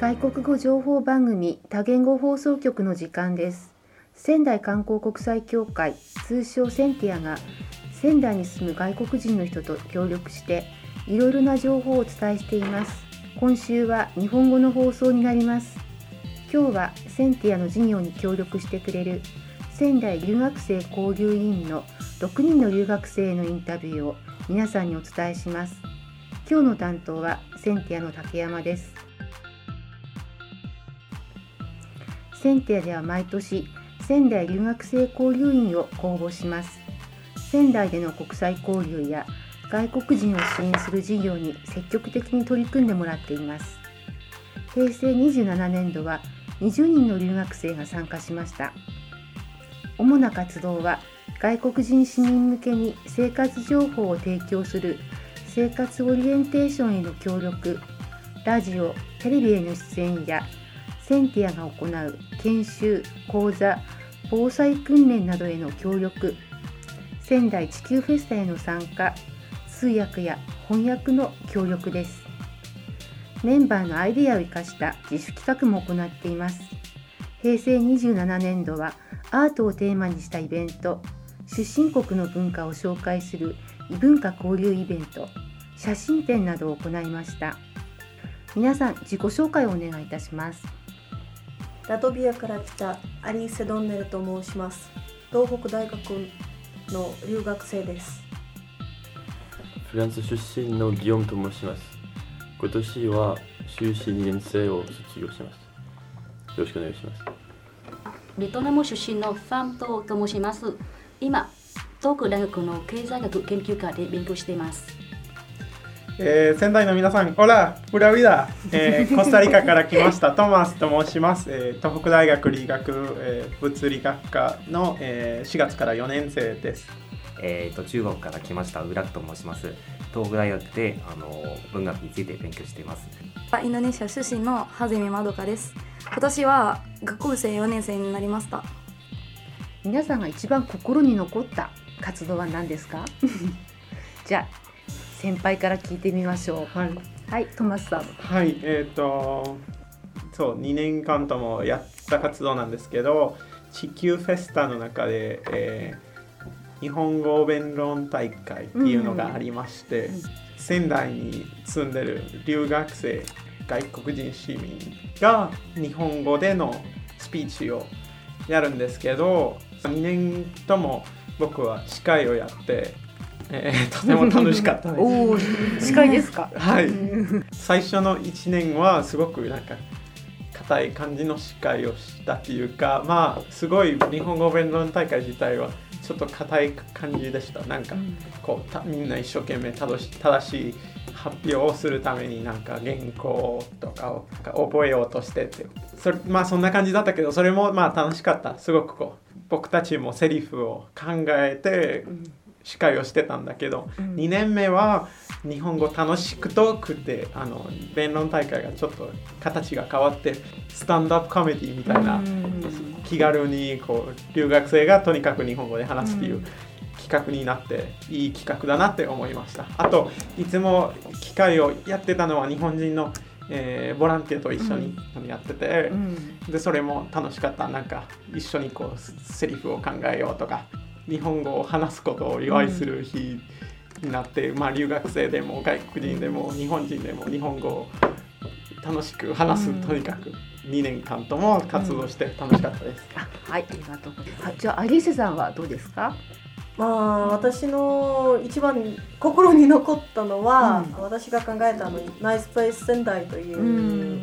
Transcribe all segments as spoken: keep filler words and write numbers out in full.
外国語情報番組多言語放送局の時間です。仙台観光国際協会、通称センティアが仙台に住む外国人の人と協力していろいろな情報をお伝えしています。今週は日本語の放送になります。今日はセンティアの事業に協力してくれる仙台留学生交流委員のろくにんの留学生へのインタビューを皆さんにお伝えします。今日の担当はセンティアの竹山です。センティアでは毎年仙台留学生交流員を公募します。仙台での国際交流や外国人を支援する事業に積極的に取り組んでもらっています。へいせいにじゅうななねんどはにじゅうにんの留学生が参加しました。主な活動は外国人市民向けに生活情報を提供する生活オリエンテーションへの協力、ラジオ、テレビへの出演やセンティアが行う研修、講座、防災訓練などへの協力、仙台地球フェスタへの参加、通訳や翻訳の協力です。メンバーのアイデアを生かした自主企画も行っています。へいせいにじゅうななねんどはアートをテーマにしたイベント、出身国の文化を紹介する異文化交流イベント、写真展などを行いました。皆さん自己紹介をお願いいたします。 ラトビアから来たアリーセ・ドンネルと申します。東北大学の留学生です。 フランス出身のギヨムと申します。今年は修士にねん生を卒業します。よろしくお願いします。 ベトナム出身のファントと申します。今、東北大学の経済学研究科で勉強しています。 えー、仙台の皆さん、オラ、プラウィダ、えー、コスタリカから来ましたトマスと申します。えー、東北大学理学、えー、物理学科の、えー、しがつからよねん生です。 えー、と中国から来ましたウラクと申します。東北大学であの文学について勉強しています。 インドネシア出身のハゼミマドカです。今年は学部生よねん生になりました。 皆さんが一番心に残った活動は何ですか？じゃあ先輩から聞いてみましょう。はい、はい、トマスさん。 はい、えっとそうにねんかんともやった活動なんですけど、地球フェスタの中で、えー日本語弁論大会っていうのがありまして、うんうん、仙台に住んでる留学生外国人市民が日本語でのスピーチをやるんですけど、にねんとも僕は司会をやって、えー、とても楽しかったです。 おー、司会ですか？ はい。最初のいちねんはすごくなんか硬い感じの司会をしたっていうか、まあすごい日本語弁論大会自体はちょっと硬い感じでした。なんかこうたみんな一生懸命正し、正しい発表をするためになんか原稿とかを覚えようとしてて、それまあそんな感じだったけど、それもまあ楽しかった。すごくこう僕たちもセリフを考えて司会をしてたんだけど、うん、にねんめは日本語楽しくとくて、あの弁論大会がちょっと形が変わってスタンドアップコメディみたいな、うん、気軽にこう留学生がとにかく日本語で話すっていう、うん、企画になっていい企画だなって思いました。あといつも機会をやってたのは日本人の、えー、ボランティアと一緒にやってて、うん、でそれも楽しかった。なんか一緒にこうセリフを考えようとか日本語を話すことを祝いする日になって、うん、まあ留学生でも外国人でも日本人でも日本語を楽しく話す、うん、とにかくにねんかんとも活動して楽しかったです。 うん、あ、はい、ありがとうございます。じゃあアリーセさんはどうですか？ まあ私の一番心に残ったのは、うん、私が考えたのナイスプレイス仙台という、うん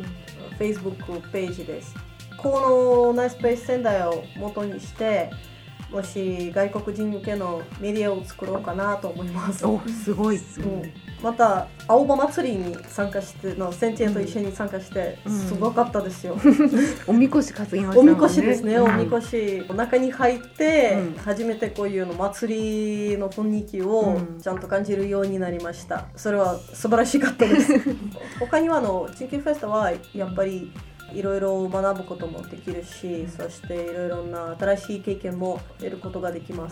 、Facebook ページです。このナイスプレイス仙台を元にしてもし外国人向けのメディアを作ろうかなと思います。 お、すごいすごい。 また青葉祭りに参加してのセンティアと一緒に参加してすごかったですよ。うん、 おみこし担ぎましたね。 おみこしですね。おみこし、うん、中に入って、うん、初めてこういうの祭りの雰囲気をちゃんと感じるようになりました。それは素晴らしかったです。他にはあの地球フェスタはやっぱりいろいろ学ぶこともできるし、そしていろいろな新しい経験も得ることができます。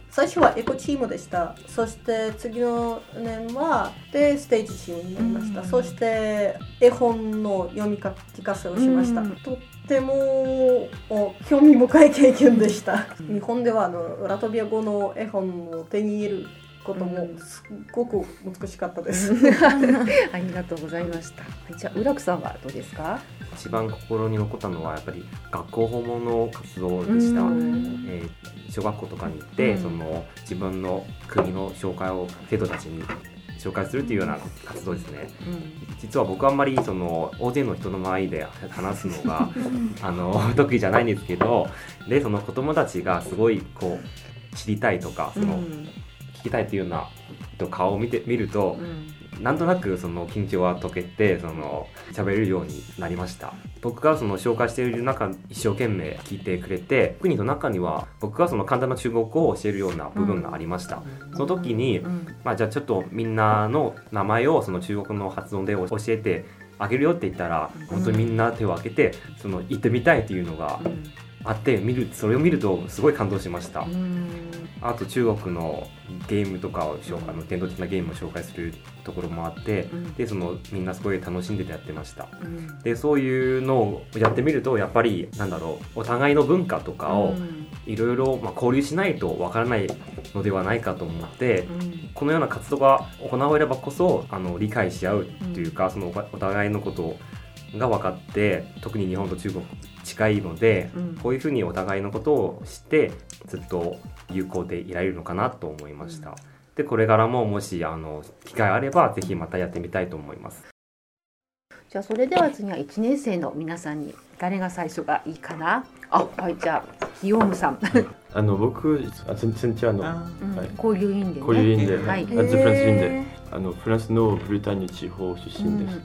最初はエコチームでした。そして次の年はでステージチームになりました、うん、そして絵本の読み聞かせをしました、うん、とっても興味深い経験でした、うん、日本ではあのラトビア語の絵本を手に入れることもすごく難しかったです、うん、 ありがとうございました。じゃあ浦久さんはどうですか？ 一番心に残ったのはやっぱり学校訪問の活動でした、えー、小学校とかに行って、うん、その自分の国の紹介を生徒たちに紹介するというような活動ですね、うん、実は僕はあんまりその大勢の人の前で話すのがあの得意じゃないんですけど、でその子供たちがすごいこう知りたいとかその、うん、聞きたいというような顔を見て見ると、うん、なんとなくその緊張は解けてその喋れるようになりました。僕がその紹介している中一生懸命聞いてくれて、特にその中には僕がその簡単な中国語を教えるような部分がありました、うん、その時に、うん、まあ、じゃあちょっとみんなの名前をその中国の発音で教えてあげるよって言ったら、うん、本当にみんな手を挙げてその言ってみたいっていうのがあって、見るそれを見るとすごい感動しました、うん、あと中国のゲームとかを紹介、あの伝統的なゲームを紹介するところもあって、うん、でそのみんなすごい楽しんでてやってました、うん、でそういうのをやってみるとやっぱりなんだろう、お互いの文化とかをいろいろ交流しないとわからないのではないかと思って、うん、このような活動が行われればこそあの理解し合うというか、うん、そのお互いのことをが分かって、特に日本と中国近いので、うん、こういうふうにお互いのことを知ってずっと友好でいられるのかなと思いました、うん、でこれからももしあの機会あればぜひまたやってみたいと思います。 じゃあそれでは次はいちねん生の皆さんに誰が最初がいいかな。あ、はい、じゃあギヨームさんあの僕あ全然あの、 あ、うん、はい、交流員でね、 交流員で、 はい、 フランス人であのフランスのブルターニュ地方出身です、うん、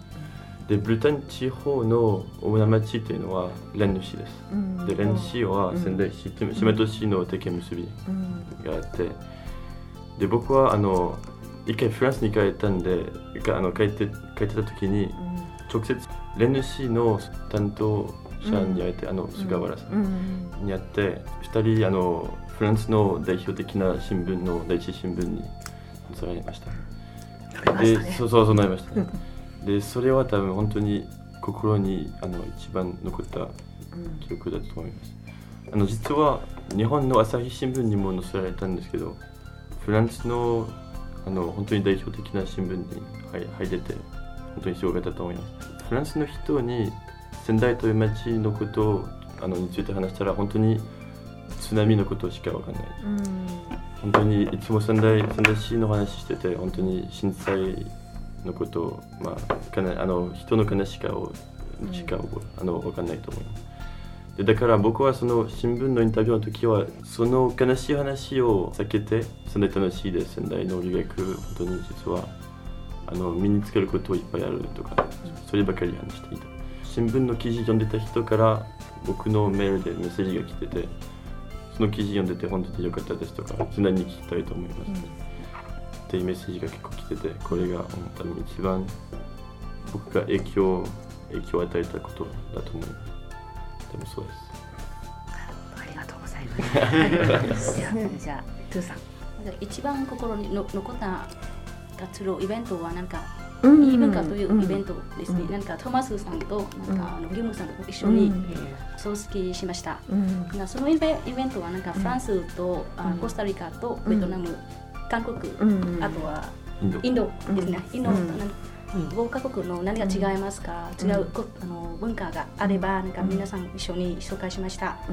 でブルターニュ地方の主な町というのはレンヌ市です、うん、でレンヌ市は仙台市、うん、島と市の鉄拳結びがあって、で僕はあの一回フランスに帰ったんであの帰って帰ってた時に、うん、直接レンヌ市の担当者に会えて、うん、あの菅原さんに会って、ふたりあのフランスの代表的な新聞の第一新聞に載せられました。で、そうそうそうなりましたね。で、それは多分本当に心にあの一番残った記憶だと思います。あの実は日本の朝日新聞にも載せられたんですけど、フランスのあの本当に代表的な新聞に入れて本当にすごかったと思います。フランスの人に仙台という町のことをあのについて話したら本当に津波のことしか分からない、うん、本当にいつも仙台、仙台市の話してて本当に震災のことを、まあ、かなあの人の悲しさをしか、うん、あの分からないと思います。でだから僕はその新聞のインタビューの時はその悲しい話を避けて仙台楽しいで仙台の留学本当に実はあの身につけることをいっぱいあるとかそればかり話していた。新聞の記事読んでた人から僕のメールでメッセージが来てて、その記事読んでて本当に良かったですとか常に聞きたいと思います、ね、うん、っていうメッセージが結構来てて、これが多分一番僕が影響影響を与えたことだと思います。多分そうです。 ありがとうございます。じゃあトゥーさん、 一番心にの残った活動イベントは何かいい文化というイベントですね、うん、なんかトマスさんとなんか、うん、あのギムさんと一緒に葬式しました、うん、そのイベントはなんかフランスと、うん、コスタリカとベトナム、うん、韓国、うん、あとはインドですね、インドとごカ国の何が違いますか、うん、違うあの文化があればなんか皆さん一緒に紹介しました、うん、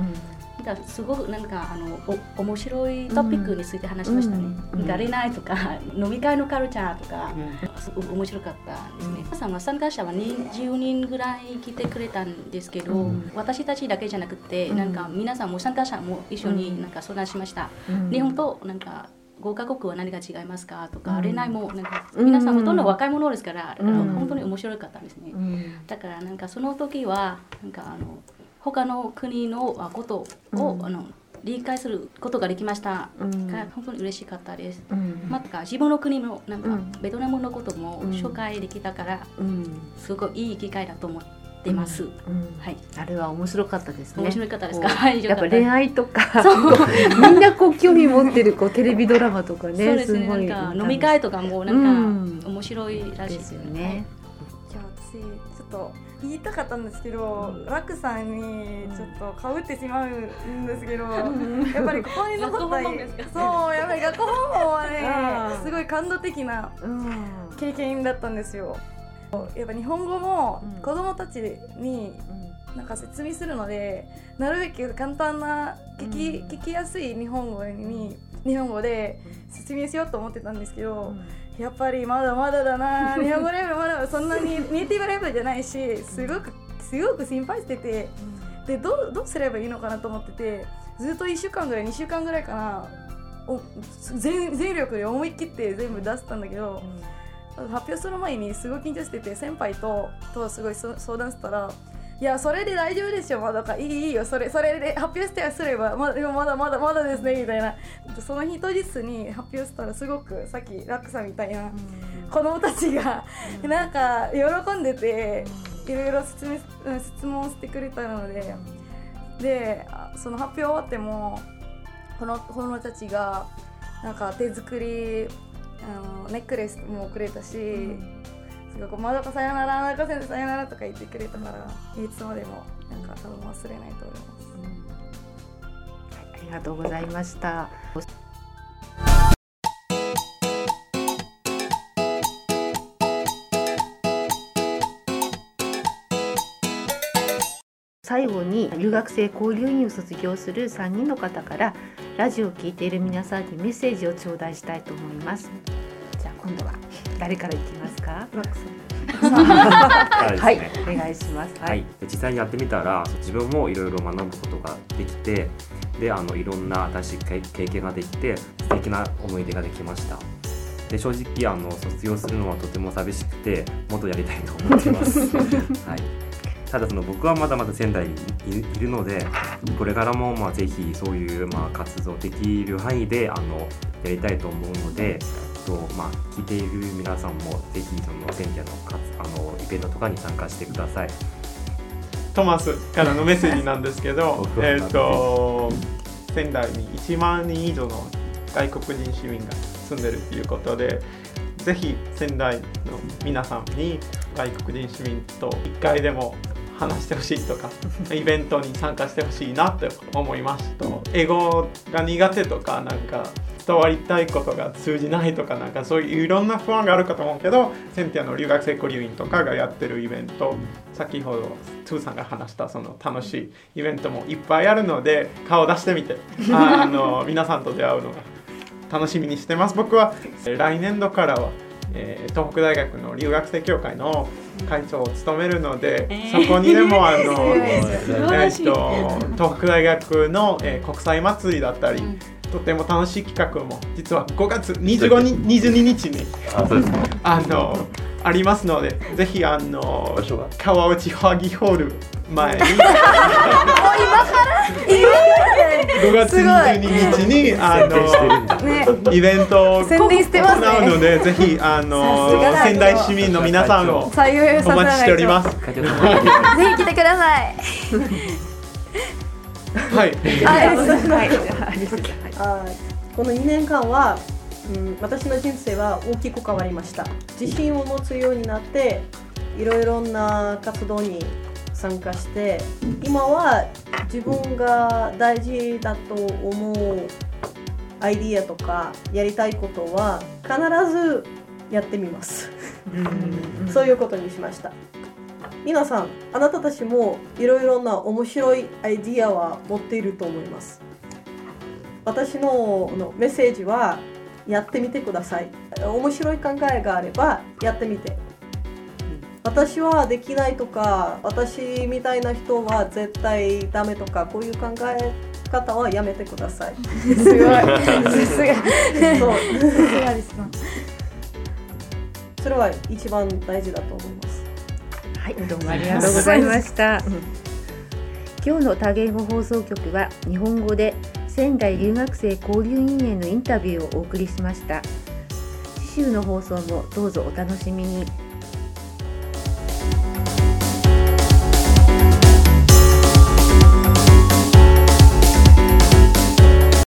なんかすごくなんかあのお面白いトピックについて話しましたね、うん、慣れないとか飲み会のカルチャーとか、うん、すごく面白かったですね、うん、さんは参加者はにじゅうにんぐらい来てくれたんですけど、うん、私たちだけじゃなくて、うん、なんか皆さんも参加者も一緒になんか相談しました、うん、日本となんかごカ国は何が違いますかとか、うん、恋愛もなんか皆さんほとんど若い者ですから、うん、本当に面白かったんですね、うん、だからなんかその時はなんかあの他の国のことを、うん、あの理解することができましたから、うん、本当に嬉しかったです、うん、また自分の国のなんかベトナムのことも紹介できたから、うん、すごいいい機会だと思出ます、 うんはい、 あれは面白かったですね。 面白かったですか？はい、 やっぱ恋愛とかみんなこう興味持ってるこうテレビドラマとかね、 そうですね、 すごいなんか飲み会とかもなんか面白いらしいですよね。 じゃあ私ちょっと言いたかったんですけど、うん、ラクさんにちょっとかぶってしまうんですけど、うん、やっぱりここに残ったそうやっぱり学校訪問はねすごい感動的な経験だったんですよ。やっぱ日本語も子供たちになんか説明するので、なるべく簡単な聞き、聞きやすい日本語に日本語で説明しようと思ってたんですけど、やっぱりまだまだだな、日本語レベルまだそんなにネイティブレベルじゃないし、すごくすごく心配してて、でどうどうすればいいのかなと思ってて、ずっといっしゅうかんぐらいにしゅうかんぐらいかな、お 全, 全力で思い切って全部出したんだけど、発表する前にすごい緊張してて、先輩ととすごい相談したら、いやそれで大丈夫でしょ、まだかいいいいよ、それそれで発表してすればまだまだまだまだですねみたいな。その日当日に発表したらすごくさっきラックさんみたいな子供たちがなんか喜んでて、いろいろ質問質問してくれたので、でその発表終わってもこの子供たちがなんか手作りあのネックレスもくれたし、すごくまどかさよなら、まどか先生さよならとか言ってくれたから、いつまでもなんか多分忘れないと思います、うん、はい、 ありがとうございました。最後に留学生交流員を卒業するさんにんの方からラジオを聞いている皆さんにメッセージを頂戴したいと思います。じゃあ今度は誰からいきますか？ ラクさんはい、お願いします。 はい、はい、実際にやってみたら自分もいろいろ学ぶことができて、であのいろんな新しい経験ができて素敵な思い出ができました。で正直あの卒業するのはとても寂しくて、もっとやりたいと思っています、はい、ただその僕はまだまだ仙台に い, いるので、これからもまあぜひそういうまあ活動できる範囲であのやりたいと思うので、とまあ聞いている皆さんもぜひそのセンティアのかあのイベントとかに参加してください。 トマスからのメッセージなんですけどえっと仙台にいちまんにん以上の外国人市民が住んでるということで、ぜひ仙台の皆さんに外国人市民といっかいでも話してほしいとかイベントに参加してほしいなって思いますと、英語が苦手とかなんか伝わりたいことが通じないとか、なんかそういういろんな不安があるかと思うけど、センティアの留学生交流員とかがやってるイベント、先ほどトゥーさんが話したその楽しいイベントもいっぱいあるので、顔を出してみてあの皆さんと出会うのが楽しみにしてます。僕は来年度からは、えー、東北大学の留学生協会の会長を務めるので、えー、そこにでもあの、えー、と東北大学の、えー、国際祭りだったり、うん、とても楽しい企画も実はごがつにじゅうごにちににじゅうににちにあのありますので、ぜひあの川内ハギホール前にごがつにじゅうににちにあの、ね、イベントを行うので、ぜひあの仙台市民の皆さんをお待ちしております。ぜひ来てください。 はい。 このにねんかんは、うん、私の人生は大きく変わりました。自信を持つようになって、いろいろな活動に参加して、今は自分が大事だと思うアイディアとかやりたいことは必ずやってみます。そういうことにしました。皆さん、あなたたちもいろいろな面白いアイディアは持っていると思います。私 の, のメッセージはやってみてください。面白い考えがあればやってみて。私はできないとか、私みたいな人は絶対ダメとか、こういう考え方はやめてください。 すごい。さすが。そう。 それは一番大事だと思います。 はい、どうもありがとうございました。今日の多言語放送局は日本語で仙台留学生交流員へのインタビューをお送りしました。次週の放送もどうぞお楽しみに。